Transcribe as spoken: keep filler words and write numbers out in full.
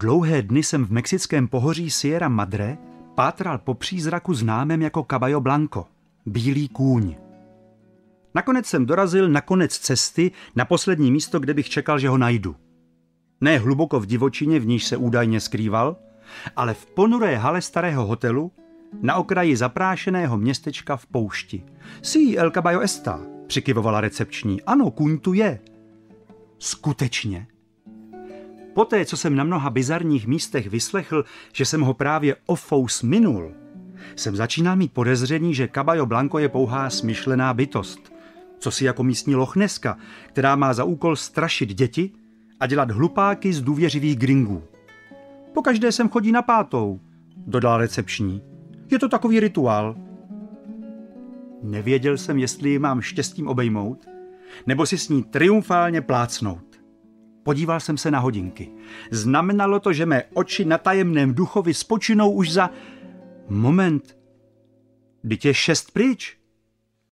Dlouhé dny jsem v mexickém pohoří Sierra Madre pátral po přízraku známém jako Caballo Blanco, bílý kůň. Nakonec jsem dorazil na konec cesty na poslední místo, kde bych čekal, že ho najdu. Ne hluboko v divočině, v níž se údajně skrýval, ale v ponuré hale starého hotelu na okraji zaprášeného městečka v poušti. Sí, el caballo está, přikyvovala recepční. Ano, kůň tu je. Skutečně. Poté, co jsem na mnoha bizarních místech vyslechl, že jsem ho právě o fous minul, jsem začínal mít podezření, že Caballo Blanco je pouhá smyšlená bytost, co si jako místní lochneska, která má za úkol strašit děti a dělat hlupáky z důvěřivých gringů. Pokaždé sem chodí na pátou, dodal recepční. Je to takový rituál. Nevěděl jsem, jestli ji mám štěstím obejmout, nebo si s ní triumfálně plácnout. Podíval jsem se na hodinky. Znamenalo to, že mé oči na tajemném duchovi spočinou už za... Moment. Vždyť je šest pryč.